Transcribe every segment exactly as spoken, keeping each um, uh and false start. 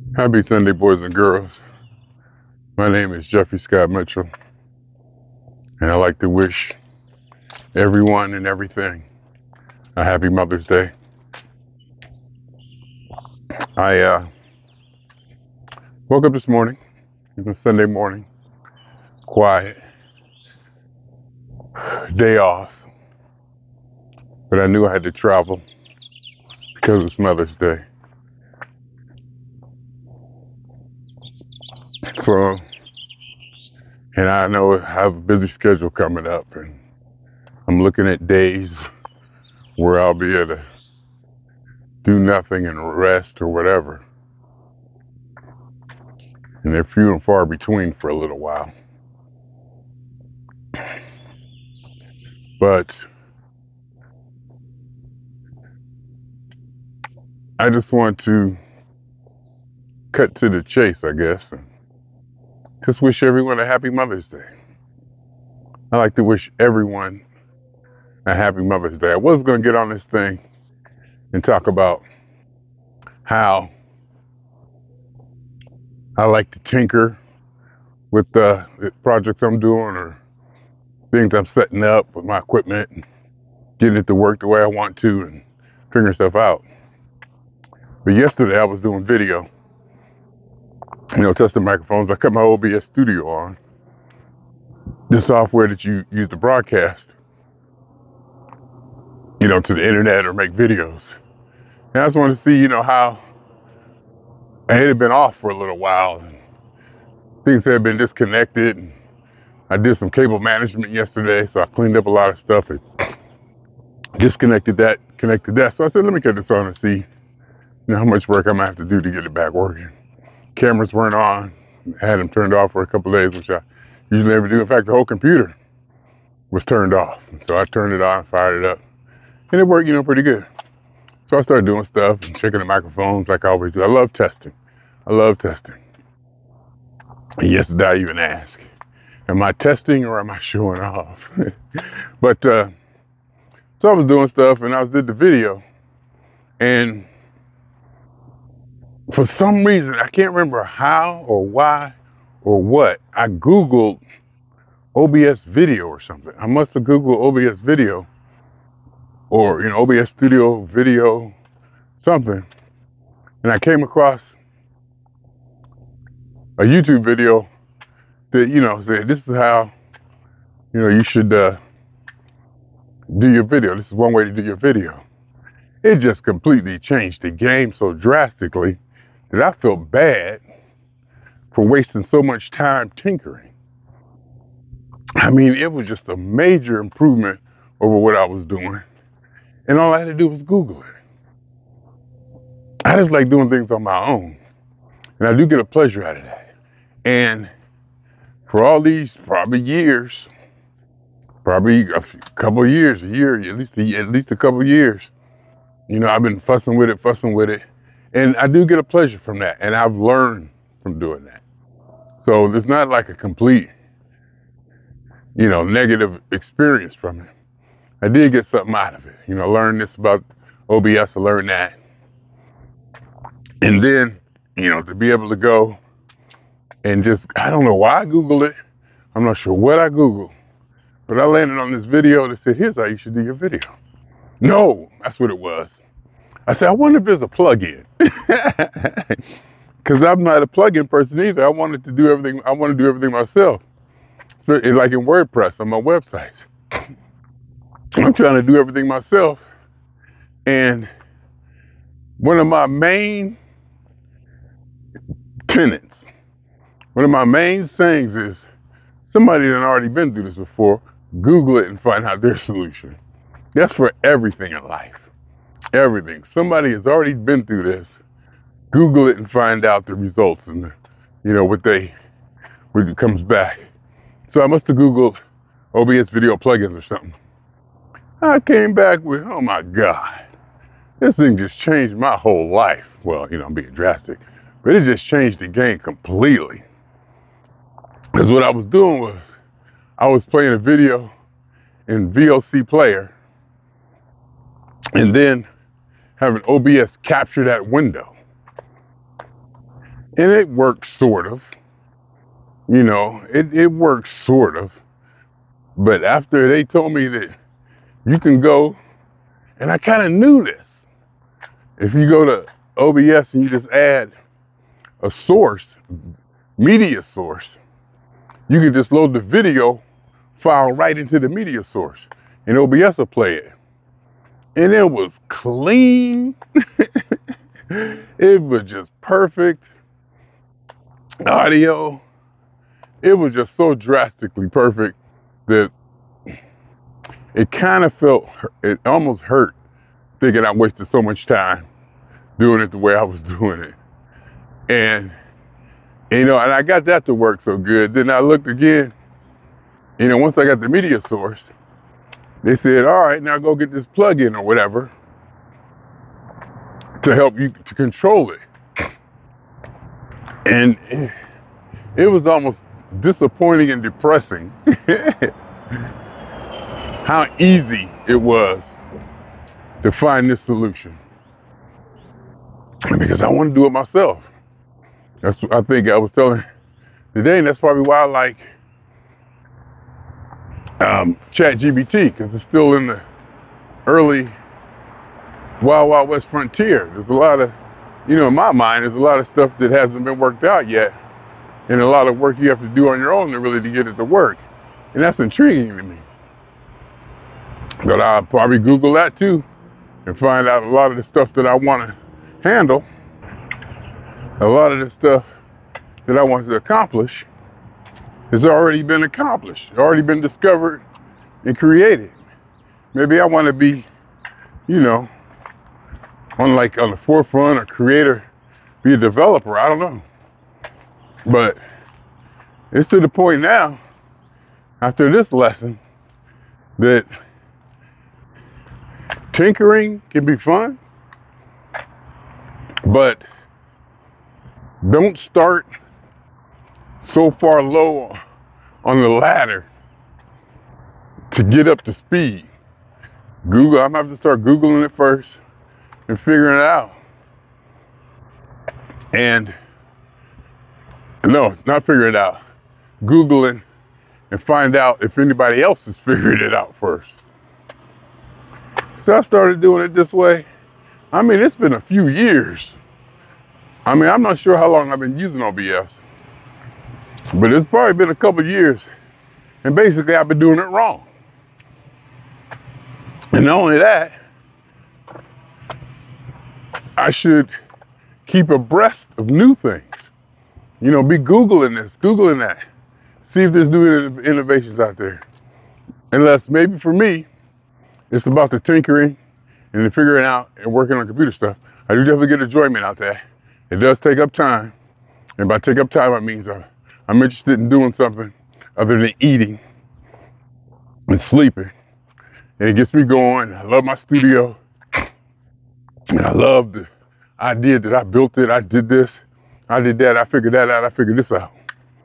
Happy Sunday, boys and girls. My name is Jeffrey Scott Mitchell, and I'd like to wish everyone and everything a happy Mother's Day. I uh, woke up this morning, it was Sunday morning, quiet, day off, but I knew I had to travel because it's Mother's Day. So, and I know I have a busy schedule coming up, and I'm looking at days where I'll be able to do nothing and rest or whatever. And they're few and far between for a little while. But I just want to cut to the chase, I guess, and just wish everyone a happy Mother's Day. I like to wish everyone a happy Mother's Day. I was going to get on this thing and talk about how I like to tinker with the projects I'm doing or things I'm setting up with my equipment and getting it to work the way I want to and figuring stuff out. But yesterday I was doing video, you know, testing microphones. I cut my O B S Studio on, the software that you use to broadcast, you know, to the internet or make videos. And I just wanted to see, you know, how I had been off for a little while and things had been disconnected. And I did some cable management yesterday, so I cleaned up a lot of stuff and disconnected that, connected that. So I said, let me cut this on and see, you know, how much work I'm gonna have to do to get it back working. Cameras weren't on. I had them turned off for a couple of days, which I usually never do. In fact, the whole computer was turned off. So I turned it on, fired it up, and it worked, you know, pretty good. So I started doing stuff and checking the microphones like I always do. I love testing. I love testing. And yesterday I even asked, am I testing or am I showing off? But uh, so I was doing stuff and I was did the video, and for some reason, I can't remember how or why or what, I Googled O B S video or something. I must have Googled O B S video or, you know, O B S Studio video, something. And I came across a YouTube video that, you know, said, this is how, you know, you should uh, do your video. This is one way to do your video. It just completely changed the game so drastically that I felt bad for wasting so much time tinkering. I mean, it was just a major improvement over what I was doing. And all I had to do was Google it. I just like doing things on my own. And I do get a pleasure out of that. And for all these probably years, probably a couple of years, a year, at least a, at least a couple of years, you know, I've been fussing with it, fussing with it. And I do get a pleasure from that. And I've learned from doing that. So there's not like a complete, you know, negative experience from it. I did get something out of it. You know, I learned this about O B S, I learned that. And then, you know, to be able to go and just, I don't know why I Googled it. I'm not sure what I Googled. But I landed on this video that said, here's how you should do your video. No, that's what it was. I said, I wonder if there's a plug-in. Because I'm not a plug-in person either. I wanted to do everything, I want to do everything myself. Like in WordPress on my website. I'm trying to do everything myself. And one of my main tenets, one of my main sayings is, somebody that already been through this before, Google it and find out their solution. That's for everything in life. Everything. Somebody has already been through this. Google it and find out the results and, you know, what they, what comes back. So I must have Googled O B S video plugins or something. I came back with, oh my God, this thing just changed my whole life. Well, you know, I'm being drastic, but it just changed the game completely. Because what I was doing was, I was playing a video in V L C Player and then having O B S capture that window. And it works sort of, you know, it, it works sort of. But after they told me that you can go, and I kind of knew this, if you go to O B S and you just add a source, media source, you can just load the video file right into the media source, and O B S will play it. And it was clean. It was just perfect audio. It was just so drastically perfect that it kind of felt, it almost hurt thinking I wasted so much time doing it the way I was doing it. And, you know, and I got that to work so good. Then I looked again, you know, once I got the media source, they said, all right, now go get this plugin or whatever to help you to control it. And it was almost disappointing and depressing how easy it was to find this solution. Because I want to do it myself. That's what I think I was telling today, and that's probably why I like um, ChatGPT, because it's still in the early Wild Wild West frontier. There's a lot of, you know, in my mind, there's a lot of stuff that hasn't been worked out yet, and a lot of work you have to do on your own to really to get it to work. And that's intriguing to me. But I'll probably Google that too and find out a lot of the stuff that I want to handle, a lot of the stuff that I want to accomplish has already been accomplished, already been discovered and created. Maybe I want to be, you know, on like on the forefront or creator, be a developer, I don't know. But it's to the point now, after this lesson, that tinkering can be fun, but don't start so far low on the ladder to get up to speed. Google, I'm gonna have to start Googling it first and figuring it out. And no, not figure it out. Googling and find out if anybody else has figured it out first. So I started doing it this way. I mean, it's been a few years. I mean, I'm not sure how long I've been using O B S, but it's probably been a couple years. And basically, I've been doing it wrong. And not only that, I should keep abreast of new things. You know, be Googling this, Googling that. See if there's new innovations out there. Unless maybe for me, it's about the tinkering and the figuring out and working on computer stuff. I do definitely get enjoyment out there. It does take up time. And by take up time, it means I'm, I'm interested in doing something other than eating and sleeping. And it gets me going. I love my studio. And I love the idea that I built it. I did this. I did that. I figured that out. I figured this out.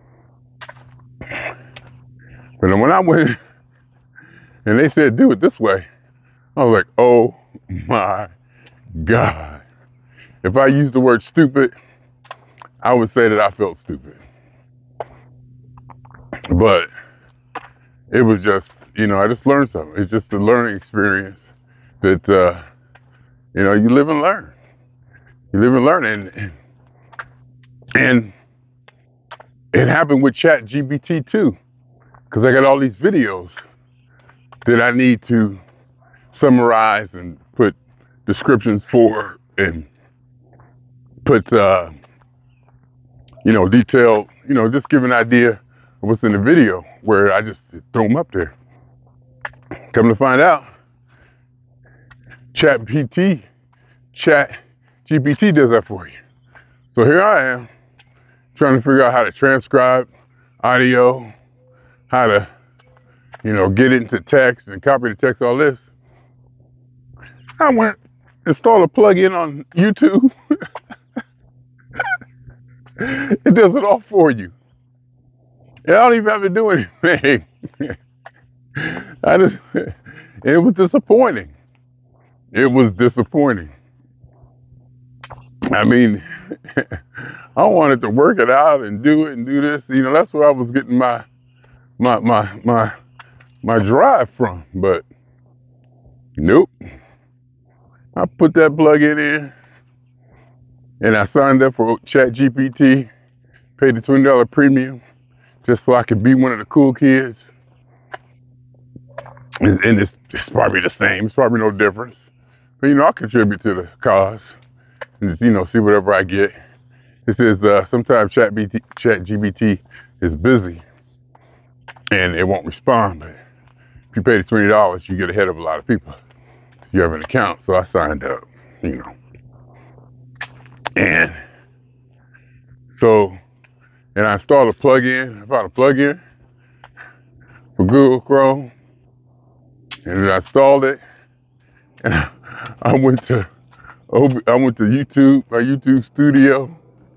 But then when I went and they said, do it this way, I was like, oh my God. If I used the word stupid, I would say that I felt stupid. But it was just, you know, I just learned something. It's just a learning experience that, uh, you know, you live and learn. You live and learn. And, and it happened with ChatGPT too, because I got all these videos that I need to summarize and put descriptions for and put, uh, you know, detailed, you know, just give an idea of what's in the video where I just throw them up there. Come to find out, ChatGPT, ChatGPT does that for you. So here I am trying to figure out how to transcribe audio, how to, you know, get it into text and copy the text, all this. I went, installed a plugin on YouTube. It does it all for you. And I don't even have to do anything. I just, it was disappointing. It was disappointing. I mean, I wanted to work it out and do it and do this. You know, that's where I was getting my my my my my drive from. But nope. I put that plug-in in and I signed up for ChatGPT, paid the twenty dollar premium just so I could be one of the cool kids. And it's, it's probably the same. It's probably no difference. But, you know, I'll contribute to the cause and just, you know, see whatever I get. It says uh, sometimes ChatGPT is busy and it won't respond. But if you pay the twenty dollars, you get ahead of a lot of people. You have an account. So I signed up, you know. And so, and I installed a plugin. I found a plugin for Google Chrome. And then I installed it. And I went to I went to YouTube, my YouTube studio.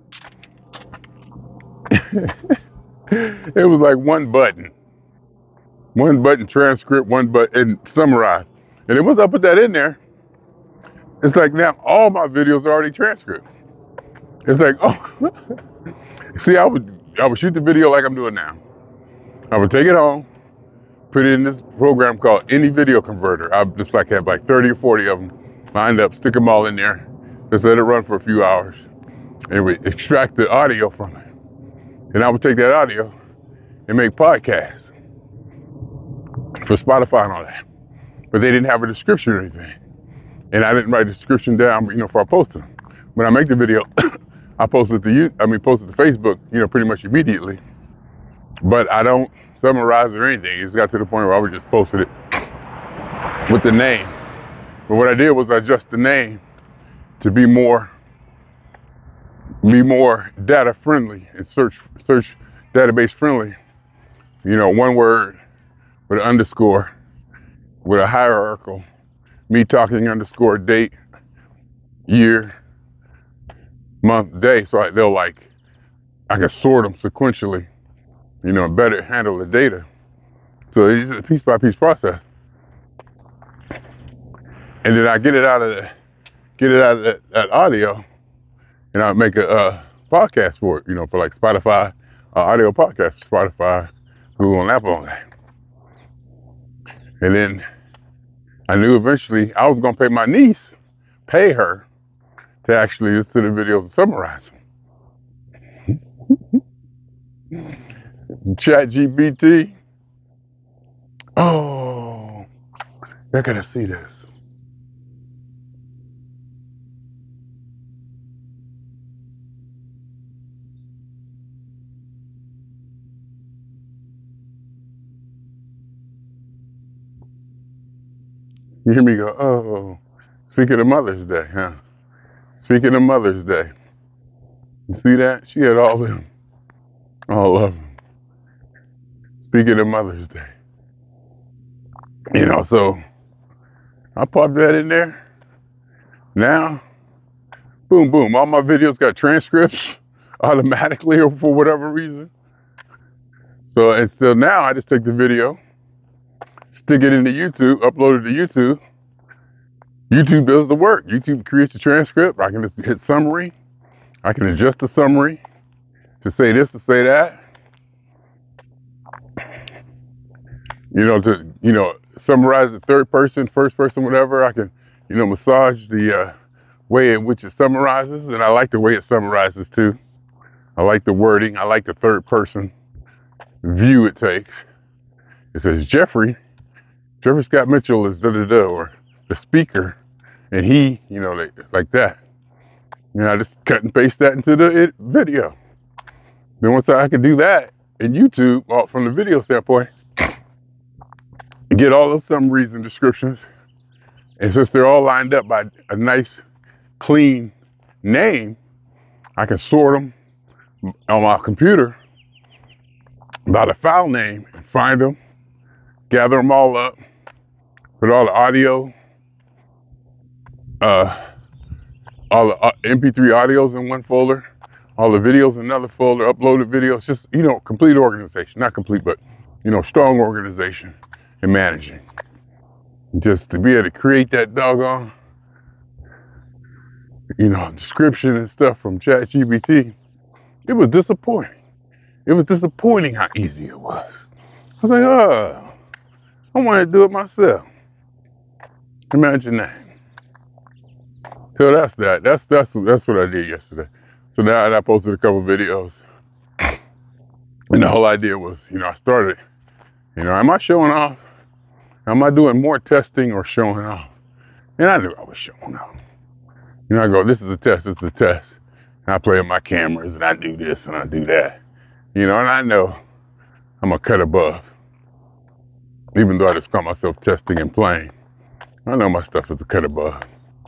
It was like one button. One button transcript, one button and summarize. And it was I put that in there. It's like now all my videos are already transcript. It's like, oh, see, I would I would shoot the video like I'm doing now. I would take it home, put it in this program called Any Video Converter. I just like have like thirty or forty of them lined up, stick them all in there, just let it run for a few hours, and we extract the audio from it. And I would take that audio and make podcasts for Spotify and all that. But they didn't have a description or anything. And I didn't write the description down, you know, before I posted them. When I make the video, I post it to you, I mean, post it to Facebook, you know, pretty much immediately. But I don't summarize or anything. It's got to the point where I would just posted it with the name. But what I did was I adjust the name to be more, be more data friendly and search, search database friendly. You know, one word with an underscore, with a hierarchical, me talking underscore date, year, month, day. So I, they'll like, I can sort them sequentially, you know, better handle the data. So it's just a piece by piece process. And then I get it out of the, get it out of that, that audio, and I make a uh, podcast for it, you know, for like Spotify, uh, audio podcast for Spotify, Google, and Apple on that. And then I knew eventually I was gonna pay my niece, pay her to actually listen to the videos and summarize them. ChatGPT. Oh, you're gonna see this. You hear me go, oh, speaking of Mother's Day, huh? Speaking of Mother's Day. You see that? She had all of them. All of them. Speaking of Mother's Day. You know, so I popped that in there. Now, boom, boom. All my videos got transcripts automatically or for whatever reason. So, and still now I just take the video, stick it into YouTube, upload it to YouTube. YouTube does the work. YouTube creates the transcript. I can just hit summary. I can adjust the summary to say this, to say that. You know, to, you know, summarize the third person, first person, whatever. I can, you know, massage the uh, way in which it summarizes. And I like the way it summarizes too. I like the wording. I like the third person view it takes. It says Jeffrey, Jeffrey Scott Mitchell is da da da, or the speaker, and he, you know, like, like that. And I just cut and paste that into the it, video. Then once I can do that in YouTube, well, from the video standpoint, get all those summaries and descriptions, and since they're all lined up by a nice, clean name, I can sort them on my computer by the file name and find them, gather them all up, put all the audio, uh, all the uh, M P three audios in one folder, all the videos in another folder, uploaded videos, just, you know, complete organization. Not complete, but, you know, strong organization and managing. Just to be able to create that doggone, you know, description and stuff from ChatGPT It was disappointing. It was disappointing how easy it was. I was like, oh, I want to do it myself. Imagine that. So that's that. That's that's that's what I did yesterday. So now I posted a couple videos, and the whole idea was, you know, I started, you know, am I showing off? Am I doing more testing or showing off? And I knew I was showing off. You know, I go, this is a test, this is a test. And I play with my cameras and I do this and I do that. You know, and I know I'm a cut above. Even though I just call myself testing and playing, I know my stuff is a cut above.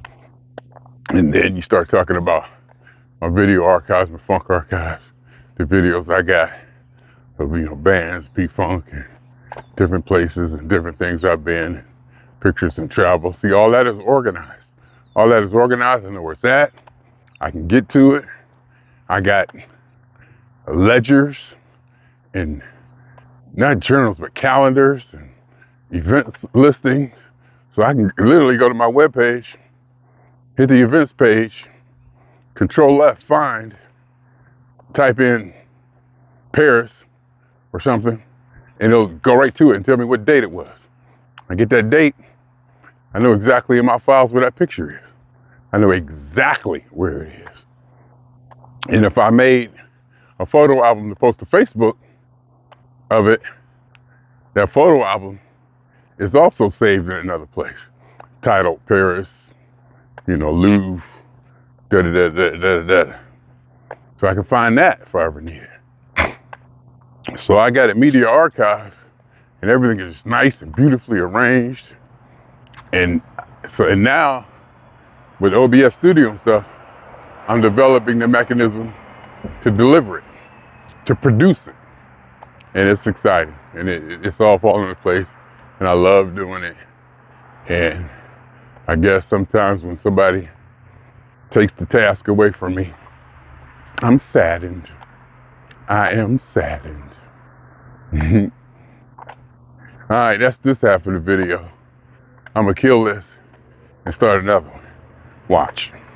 And then you start talking about my video archives, my funk archives, the videos I got of, you know, bands, P-Funk, and different places and different things I've been, pictures and travel. See, all that is organized. All that is organized. I know where it's at. I can get to it. I got ledgers and not journals, but calendars and events listings. So I can literally go to my webpage, hit the events page, control F, find, type in Paris or something, and it'll go right to it and tell me what date it was. I get that date, I know exactly in my files where that picture is. I know exactly where it is. And if I made a photo album to post to Facebook of it, that photo album is also saved in another place, titled Paris, you know, Louvre, da da da da da da. So I can find that if I ever need it. So I got a media archive, and everything is nice and beautifully arranged. And so, and now with O B S Studio and stuff, I'm developing the mechanism to deliver it, to produce it. And it's exciting, and it, it's all falling into place, and I love doing it. And I guess sometimes when somebody takes the task away from me, I'm saddened. I am saddened. All right, that's this half of the video. I'm gonna kill this and start another one. Watch.